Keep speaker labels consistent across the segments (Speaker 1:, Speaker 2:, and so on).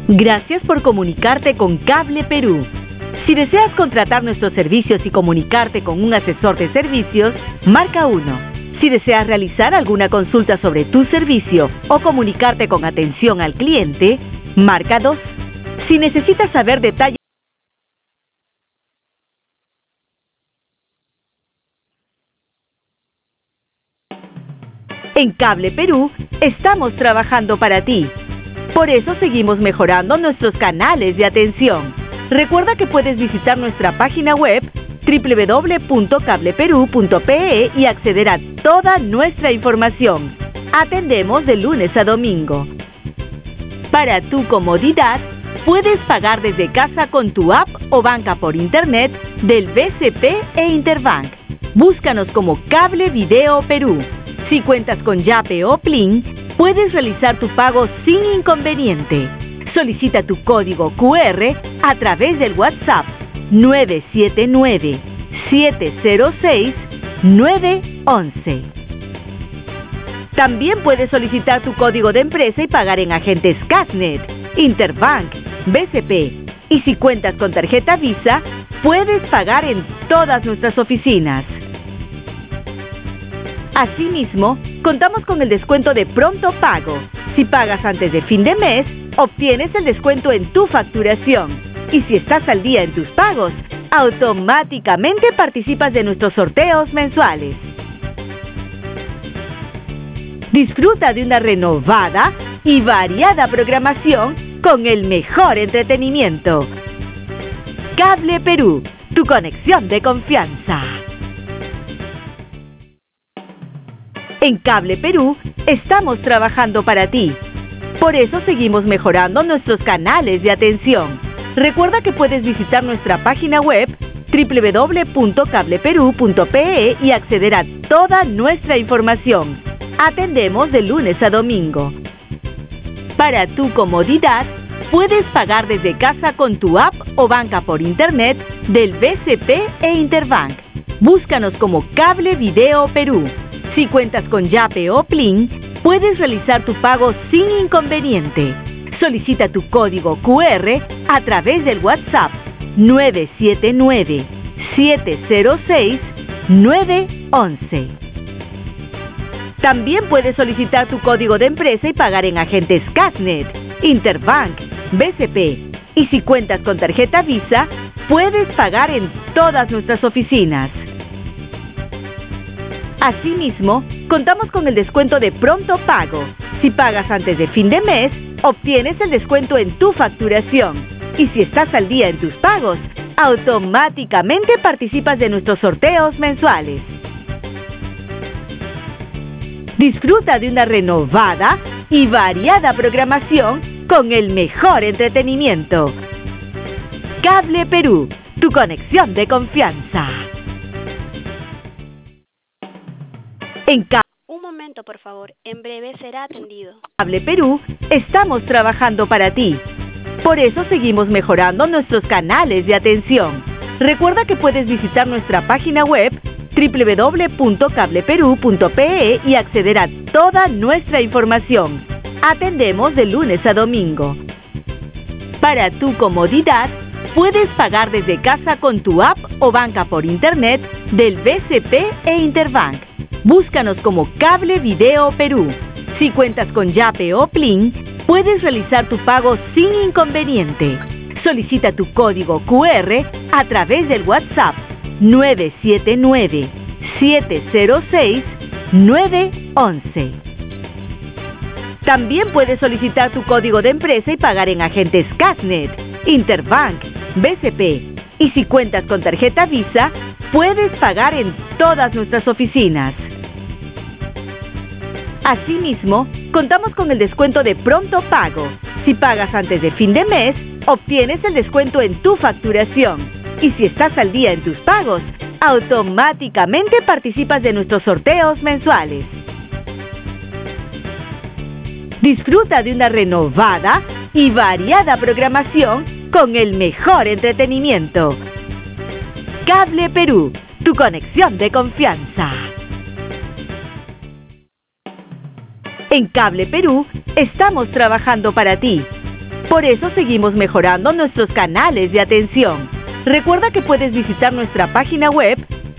Speaker 1: Gracias por comunicarte con Cable Perú. Si deseas contratar nuestros servicios y comunicarte con un asesor de servicios, marca 1. Si deseas realizar alguna consulta sobre tu servicio o comunicarte con atención al cliente, marca 2. Si necesitas saber detalles en Cable Perú, estamos trabajando para ti. Por eso seguimos mejorando nuestros canales de atención. Recuerda que puedes visitar nuestra página web www.cableperu.pe y acceder a toda nuestra información. Atendemos de lunes a domingo. Para tu comodidad, puedes pagar desde casa con tu app o banca por internet del BCP e Interbank. Búscanos como Cable Video Perú. Si cuentas con Yape o Plin, puedes realizar tu pago sin inconveniente. Solicita tu código QR a través del WhatsApp 979-706-911. También puedes solicitar tu código de empresa y pagar en agentes Casnet, Interbank, BCP. Y si cuentas con tarjeta Visa, puedes pagar en todas nuestras oficinas. Asimismo, contamos con el descuento de pronto pago. Si pagas antes de fin de mes, obtienes el descuento en tu facturación. Y si estás al día en tus pagos, automáticamente participas de nuestros sorteos mensuales. Disfruta de una renovada y variada programación con el mejor entretenimiento. Cable Perú, tu conexión de confianza. En Cable Perú, estamos trabajando para ti. Por eso seguimos mejorando nuestros canales de atención. Recuerda que puedes visitar nuestra página web www.cableperu.pe y acceder a toda nuestra información. Atendemos de lunes a domingo. Para tu comodidad, puedes pagar desde casa con tu app o banca por internet del BCP e Interbank. Búscanos como Cable Video Perú. Si cuentas con Yape o Plin, puedes realizar tu pago sin inconveniente. Solicita tu código QR a través del WhatsApp 979-706-911. También puedes solicitar tu código de empresa y pagar en agentes Casnet, Interbank, BCP. Y si cuentas con tarjeta Visa, puedes pagar en todas nuestras oficinas. Asimismo, contamos con el descuento de pronto pago. Si pagas antes de fin de mes, obtienes el descuento en tu facturación. Y si estás al día en tus pagos, automáticamente participas de nuestros sorteos mensuales. Disfruta de una renovada y variada programación con el mejor entretenimiento. Cable Perú, tu conexión de confianza.
Speaker 2: Un momento, por favor. En breve será atendido.
Speaker 1: Cable Perú, estamos trabajando para ti. Por eso seguimos mejorando nuestros canales de atención. Recuerda que puedes visitar nuestra página web www.cableperu.pe y acceder a toda nuestra información. Atendemos de lunes a domingo. Para tu comodidad, puedes pagar desde casa con tu app o banca por internet del BCP e Interbank. Búscanos como Cable Video Perú. Si cuentas con Yape o Plin, puedes realizar tu pago sin inconveniente. Solicita tu código QR a través del WhatsApp 979-706-911. También puedes solicitar tu código de empresa y pagar en agentes Casnet, Interbank, BCP. Y si cuentas con tarjeta Visa, puedes pagar en todas nuestras oficinas. Asimismo, contamos con el descuento de pronto pago. Si pagas antes de fin de mes, obtienes el descuento en tu facturación. Y si estás al día en tus pagos, automáticamente participas de nuestros sorteos mensuales. Disfruta de una renovada y variada programación con el mejor entretenimiento. Cable Perú, tu conexión de confianza. En Cable Perú, estamos trabajando para ti. Por eso seguimos mejorando nuestros canales de atención. Recuerda que puedes visitar nuestra página web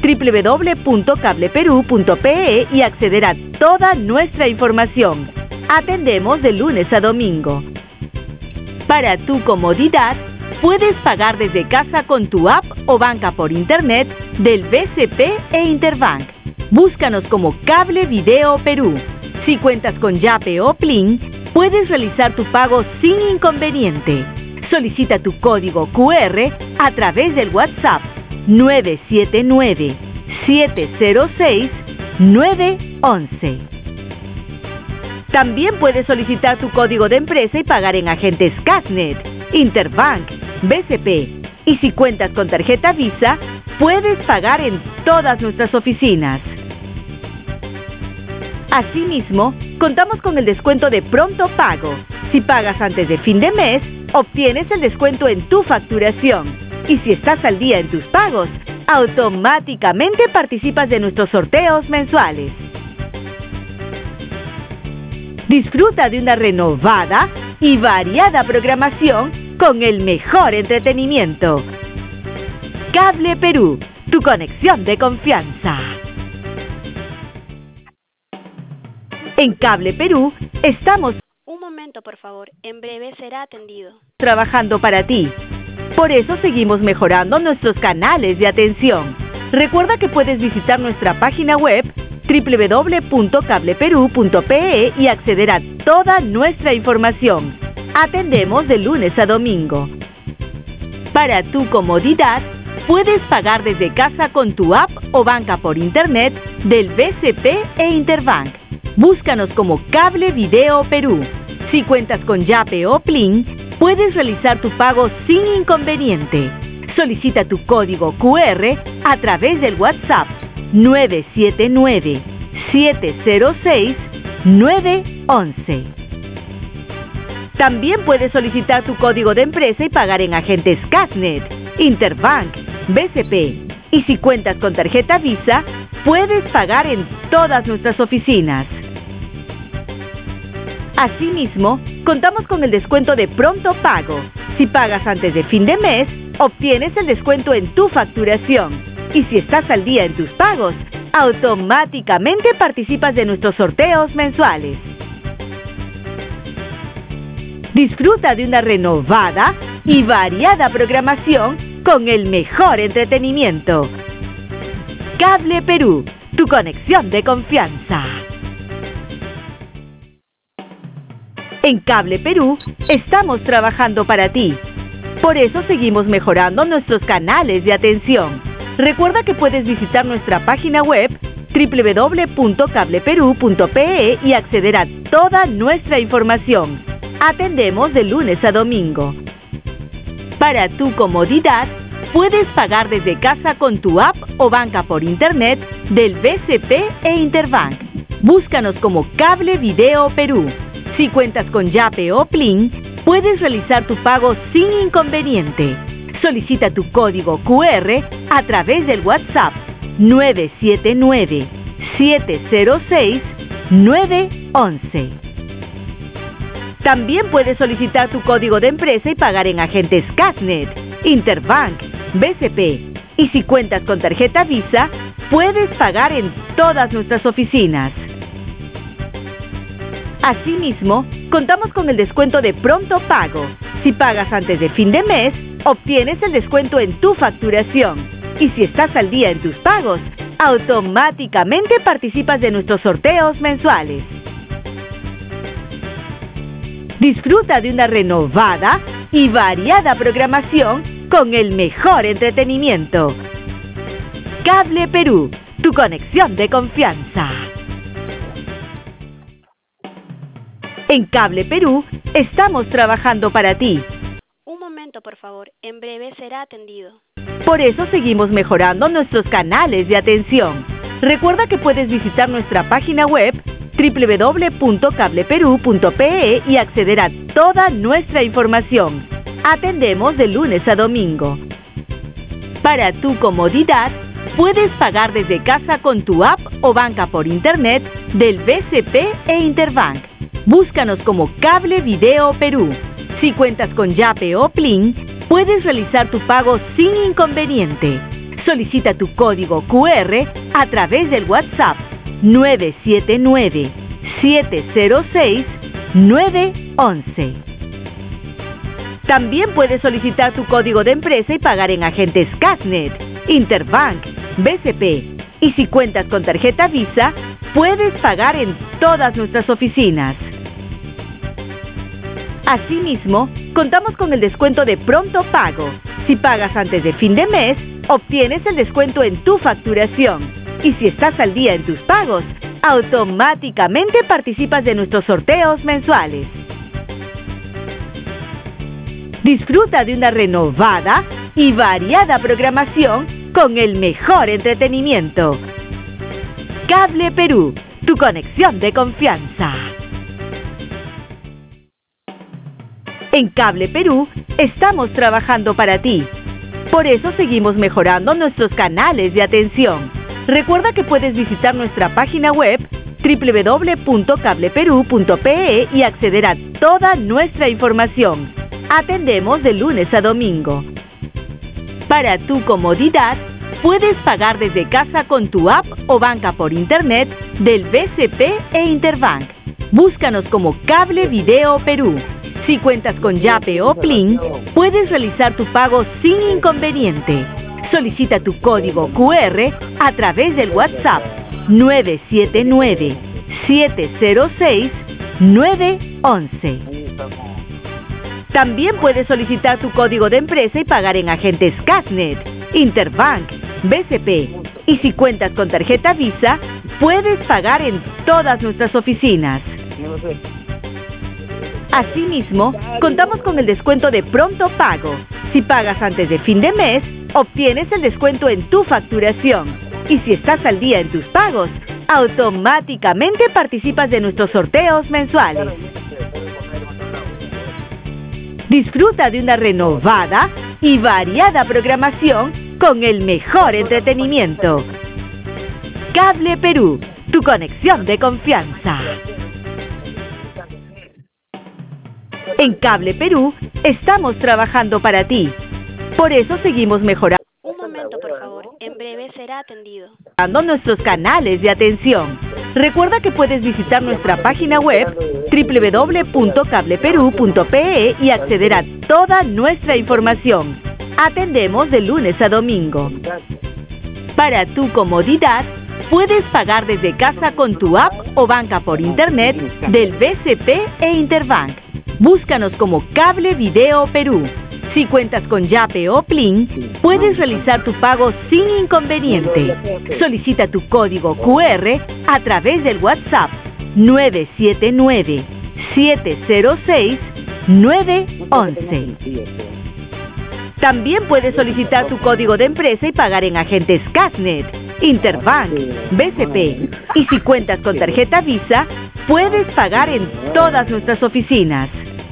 Speaker 1: www.cableperú.pe y acceder a toda nuestra información. Atendemos de lunes a domingo. Para tu comodidad, puedes pagar desde casa con tu app o banca por internet del BCP e Interbank. Búscanos como Cable Video Perú. Si cuentas con Yape o Plin, puedes realizar tu pago sin inconveniente. Solicita tu código QR a través del WhatsApp 979-706-911. También puedes solicitar tu código de empresa y pagar en agentes Casnet, Interbank, BCP. Y si cuentas con tarjeta Visa, puedes pagar en todas nuestras oficinas. Asimismo, contamos con el descuento de pronto pago. Si pagas antes de fin de mes, obtienes el descuento en tu facturación. Y si estás al día en tus pagos, automáticamente participas de nuestros sorteos mensuales. Disfruta de una renovada y variada programación con el mejor entretenimiento. Cable Perú, tu conexión de confianza. En Cable Perú estamos
Speaker 2: Un momento, por favor. En breve será atendido.
Speaker 1: trabajando para ti. Por eso seguimos mejorando nuestros canales de atención. Recuerda que puedes visitar nuestra página web www.cableperú.pe y acceder a toda nuestra información. Atendemos de lunes a domingo. Para tu comodidad, puedes pagar desde casa con tu app o banca por internet del BCP e Interbank. Búscanos como Cable Video Perú. Si cuentas con Yape o Plin, puedes realizar tu pago sin inconveniente. Solicita tu código QR a través del WhatsApp 979-706-911. También puedes solicitar tu código de empresa y pagar en agentes Casnet, Interbank, BCP. Y si cuentas con tarjeta Visa, puedes pagar en todas nuestras oficinas. Asimismo, contamos con el descuento de pronto pago. Si pagas antes de fin de mes, obtienes el descuento en tu facturación. Y si estás al día en tus pagos, automáticamente participas de nuestros sorteos mensuales. Disfruta de una renovada y variada programación con el mejor entretenimiento. Cable Perú, tu conexión de confianza. En Cable Perú estamos trabajando para ti. Por eso seguimos mejorando nuestros canales de atención. Recuerda que puedes visitar nuestra página web www.cableperú.pe y acceder a toda nuestra información. Atendemos de lunes a domingo. Para tu comodidad, puedes pagar desde casa con tu app o banca por internet del BCP e Interbank. Búscanos como Cable Video Perú. Si cuentas con Yape o Plin, puedes realizar tu pago sin inconveniente. Solicita tu código QR a través del WhatsApp 979-706-911. También puedes solicitar tu código de empresa y pagar en agentes Casnet, Interbank, BCP. Y si cuentas con tarjeta Visa, puedes pagar en todas nuestras oficinas. Asimismo, contamos con el descuento de pronto pago. Si pagas antes de fin de mes, obtienes el descuento en tu facturación. Y si estás al día en tus pagos, automáticamente participas de nuestros sorteos mensuales. Disfruta de una renovada y variada programación con el mejor entretenimiento. Cable Perú, tu conexión de confianza. En Cable Perú estamos trabajando para ti.
Speaker 2: Un momento, por favor. En breve será atendido.
Speaker 1: Por eso seguimos mejorando nuestros canales de atención. Recuerda que puedes visitar nuestra página web www.cableperú.pe y acceder a toda nuestra información. Atendemos de lunes a domingo. Para tu comodidad, puedes pagar desde casa con tu app o banca por internet del BCP e Interbank. Búscanos como Cable Video Perú. Si cuentas con Yape o Plin, puedes realizar tu pago sin inconveniente. Solicita tu código QR a través del WhatsApp 979-706-911. También puedes solicitar tu código de empresa y pagar en agentes Cashnet, Interbank, BCP. Y si cuentas con tarjeta Visa, puedes pagar en todas nuestras oficinas. Asimismo, contamos con el descuento de pronto pago. Si pagas antes de fin de mes, obtienes el descuento en tu facturación. Y si estás al día en tus pagos, automáticamente participas de nuestros sorteos mensuales. Disfruta de una renovada y variada programación con el mejor entretenimiento. Cable Perú, tu conexión de confianza. En Cable Perú estamos trabajando para ti. Por eso seguimos mejorando nuestros canales de atención. Recuerda que puedes visitar nuestra página web www.cableperú.pe y acceder a toda nuestra información. Atendemos de lunes a domingo. Para tu comodidad, puedes pagar desde casa con tu app o banca por internet del BCP e Interbank. Búscanos como Cable Video Perú. Si cuentas con Yape o Plin, puedes realizar tu pago sin inconveniente. Solicita tu código QR a través del WhatsApp 979-706-911. También puedes solicitar tu código de empresa y pagar en agentes Cashnet, Interbank, BCP. Y si cuentas con tarjeta Visa, puedes pagar en todas nuestras oficinas. Asimismo, contamos con el descuento de pronto pago. Si pagas antes de fin de mes, obtienes el descuento en tu facturación. Y si estás al día en tus pagos, automáticamente participas de nuestros sorteos mensuales. Disfruta de una renovada y variada programación con el mejor entretenimiento. Cable Perú, tu conexión de confianza. En Cable Perú estamos trabajando para ti. Por eso seguimos mejorando.
Speaker 2: Un momento, por favor. En breve será atendido.
Speaker 1: Nuestros canales de atención. Recuerda que puedes visitar nuestra página web www.cableperú.pe y acceder a toda nuestra información. Atendemos de lunes a domingo. Para tu comodidad, puedes pagar desde casa con tu app o banca por internet del BCP e Interbank. Búscanos como Cable Video Perú. Si cuentas con Yape o Plin, puedes realizar tu pago sin inconveniente. Solicita tu código QR a través del WhatsApp 979-706-911. También puedes solicitar tu código de empresa y pagar en agentes Cashnet, Interbank, BCP. Y si cuentas con tarjeta Visa, puedes pagar en todas nuestras oficinas.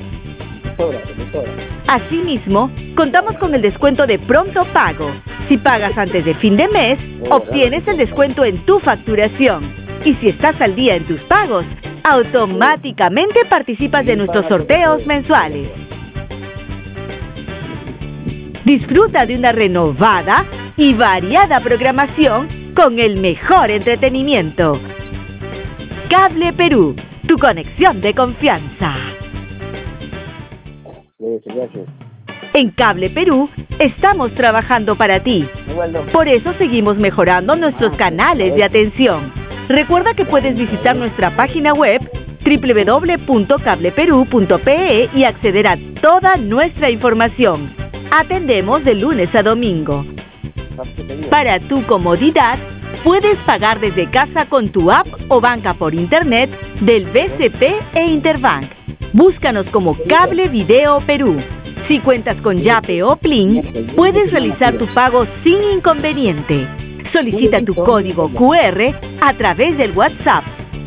Speaker 1: Asimismo, contamos con el descuento de pronto pago. Si pagas antes de fin de mes, obtienes el descuento en tu facturación. Y si estás al día en tus pagos, automáticamente participas de nuestros sorteos mensuales. Disfruta de una renovada y variada programación con el mejor entretenimiento. Cable Perú, tu conexión de confianza. En Cable Perú estamos trabajando para ti. Por eso seguimos mejorando nuestros canales de atención. Recuerda que puedes visitar nuestra página web www.cableperú.pe y acceder a toda nuestra información. Atendemos de lunes a domingo. Para tu comodidad, puedes pagar desde casa con tu app o banca por internet del BCP e Interbank. Búscanos como Cable Video Perú. Si cuentas con Yape o Plin, puedes realizar tu pago sin inconveniente. Solicita tu código QR a través del WhatsApp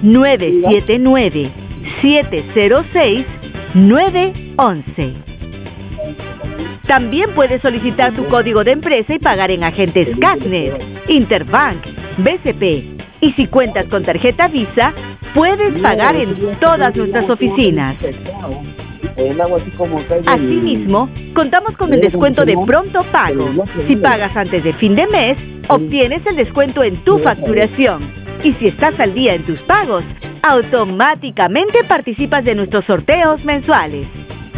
Speaker 1: 979-706-911. También puedes solicitar tu código de empresa y pagar en agentes Cashnet, Interbank, BCP. Y si cuentas con tarjeta Visa, puedes pagar en todas nuestras oficinas.
Speaker 3: el agua así como cae del...
Speaker 1: Asimismo, contamos con el descuento de pronto pago. Si pagas antes de fin de mes, obtienes el descuento en tu facturación. Y si estás al día en tus pagos, automáticamente participas de nuestros sorteos mensuales.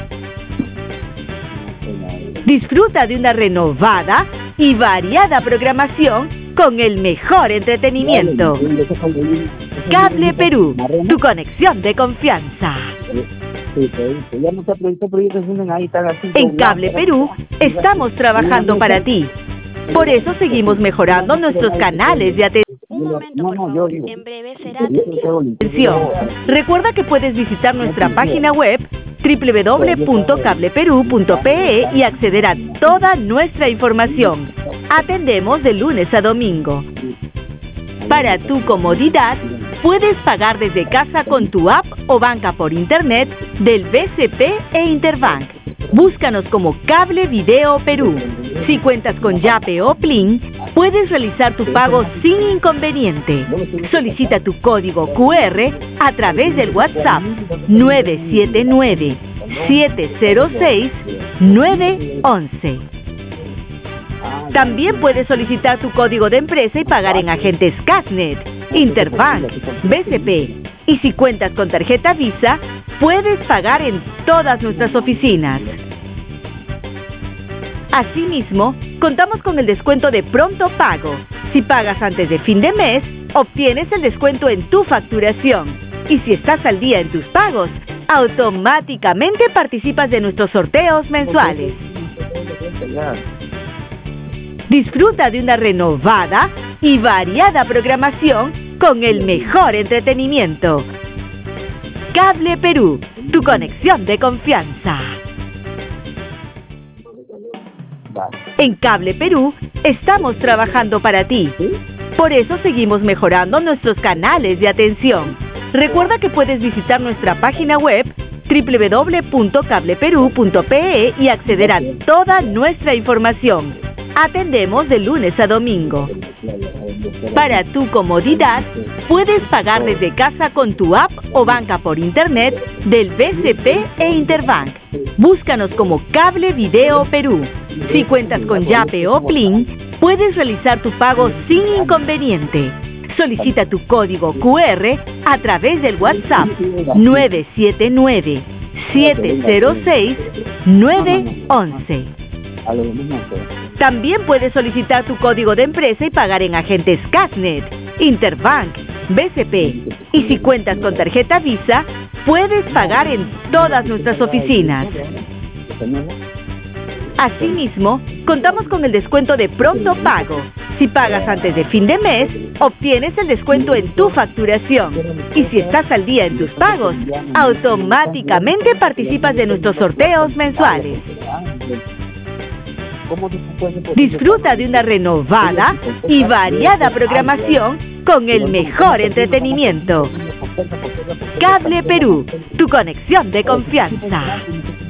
Speaker 1: Disfruta de una renovada y variada programación con el mejor entretenimiento. Cable Perú, tu conexión de confianza. En Cable Perú estamos trabajando para ti. Por eso seguimos mejorando nuestros canales de atención.
Speaker 2: Un momento, por favor. En breve será atendido.
Speaker 1: Recuerda que puedes visitar nuestra página web www.cableperú.pe y acceder a toda nuestra información. Atendemos de lunes a domingo. Para tu comodidad, puedes pagar desde casa con tu app o banca por internet del BCP e Interbank. Búscanos como Cable Video Perú. Si cuentas con Yape o Plin, puedes realizar tu pago sin inconveniente. Solicita tu código QR a través del WhatsApp 979-706-911. También puedes solicitar tu código de empresa y pagar en agentes Casnet, Interbank, BCP. Y si cuentas con tarjeta Visa, puedes pagar en todas nuestras oficinas. Asimismo, contamos con el descuento de pronto pago. Si pagas antes de fin de mes, obtienes el descuento en tu facturación. Y si estás al día en tus pagos, automáticamente participas de nuestros sorteos mensuales. Disfruta de una renovada y variada programación con el mejor entretenimiento. Cable Perú, tu conexión de confianza. En Cable Perú estamos trabajando para ti. Por eso seguimos mejorando nuestros canales de atención. Recuerda que puedes visitar nuestra página web www.cableperú.pe y acceder a toda nuestra información. Atendemos de lunes a domingo. Para tu comodidad, puedes pagar desde casa con tu app o banca por internet del BCP e Interbank. Búscanos como Cable Video Perú. Si cuentas con Yape o Plin, puedes realizar tu pago sin inconveniente. Solicita tu código QR a través del WhatsApp 979-706-911. También puedes solicitar tu código de empresa y pagar en agentes Casnet, Interbank, BCP. Y si cuentas con tarjeta Visa, puedes pagar en todas nuestras oficinas. Asimismo, contamos con el descuento de pronto pago. Si pagas antes de fin de mes, obtienes el descuento en tu facturación. Y si estás al día en tus pagos, automáticamente participas de nuestros sorteos mensuales. Disfruta de una renovada y variada programación con el mejor entretenimiento. Cable Perú, tu conexión de confianza.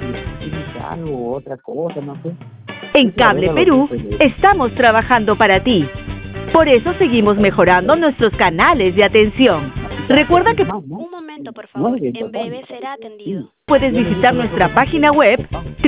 Speaker 1: En Cable Perú estamos trabajando para ti. Por eso seguimos mejorando nuestros canales de atención. Recuerda que
Speaker 2: Un momento, por favor. En breve será atendido.
Speaker 1: puedes visitar nuestra página web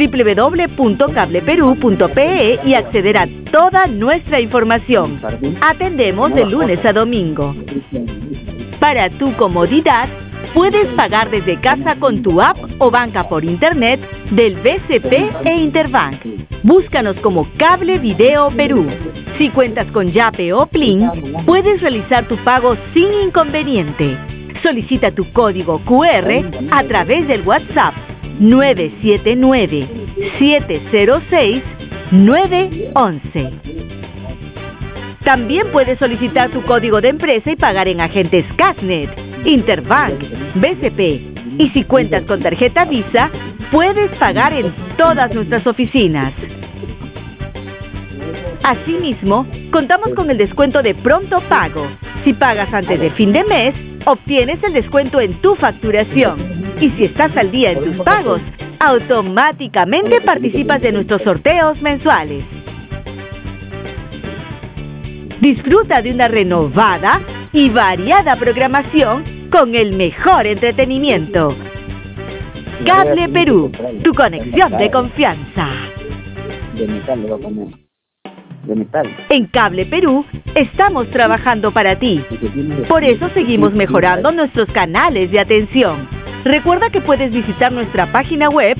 Speaker 1: www.cableperú.pe y acceder a toda nuestra información. Atendemos de lunes a domingo. Para tu comodidad, puedes pagar desde casa con tu app o banca por internet del BCP e Interbank. Búscanos como Cable Video Perú. Si cuentas con Yape o Plin, puedes realizar tu pago sin inconveniente. Solicita tu código QR a través del WhatsApp 979-706-911. También puedes solicitar tu código de empresa y pagar en agentes Casnet, Interbank, BCP. Y si cuentas con tarjeta Visa, puedes pagar en todas nuestras oficinas. Asimismo, contamos con el descuento de pronto pago. Si pagas antes de fin de mes, obtienes el descuento en tu facturación. Y si estás al día en tus pagos, automáticamente participas de nuestros sorteos mensuales. Disfruta de una renovada y variada programación con el mejor entretenimiento. Cable Perú, tu conexión de confianza.
Speaker 3: De metal le voy a poner. De metal.
Speaker 1: En Cable Perú estamos trabajando para ti. Por eso seguimos mejorando nuestros canales de atención. Recuerda que puedes visitar nuestra página web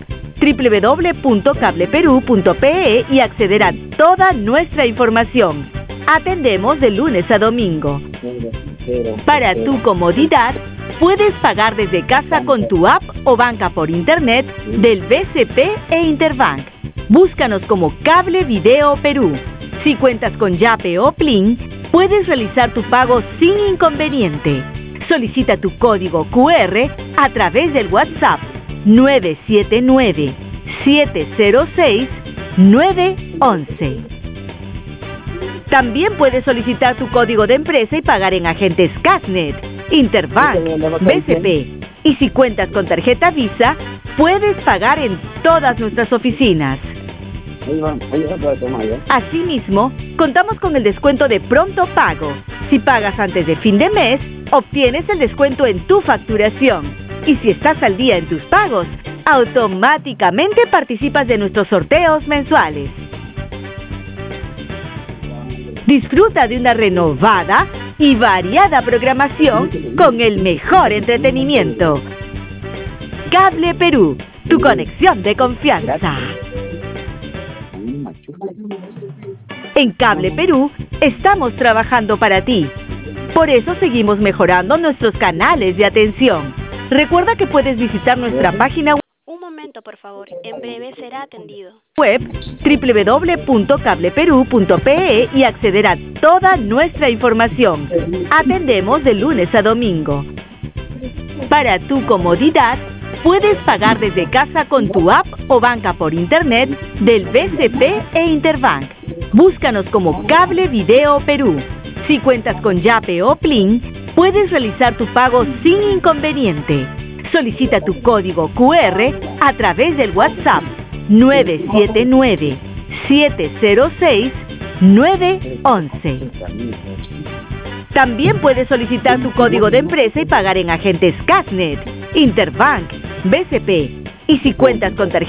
Speaker 1: www.cableperú.pe y acceder a toda nuestra información. Atendemos de lunes a domingo. Para tu comodidad, puedes pagar desde casa con tu app o banca por internet del BCP e Interbank. Búscanos como Cable Video Perú. Si cuentas con Yape o Plin, puedes realizar tu pago sin inconveniente. Solicita tu código QR a través del WhatsApp 979-706-911. También puedes solicitar tu código de empresa y pagar en agentes Casnet, Interbank, BCP. Y si cuentas con tarjeta Visa, puedes pagar en todas nuestras oficinas. Asimismo, contamos con el descuento de pronto pago. Si pagas antes de fin de mes, obtienes el descuento en tu facturación. Y si estás al día en tus pagos, automáticamente participas de nuestros sorteos mensuales. Disfruta de una renovada y variada programación con el mejor entretenimiento. Cable Perú, tu conexión de confianza. En Cable Perú estamos trabajando para ti. Por eso seguimos mejorando nuestros canales de atención. Recuerda que puedes visitar nuestra página
Speaker 2: Un momento, por favor. En breve será atendido.
Speaker 1: web www.cableperú.pe y acceder a toda nuestra información. Atendemos de lunes a domingo. Para tu comodidad, puedes pagar desde casa con tu app o banca por internet del BCP e Interbank. Búscanos como Cable Video Perú. Si cuentas con Yape o Plin, puedes realizar tu pago sin inconveniente. Solicita tu código QR a través del WhatsApp 979-706-911. También puedes solicitar tu código de empresa y pagar en agentes Casnet, Interbank, BCP. Y si cuentas con tarjeta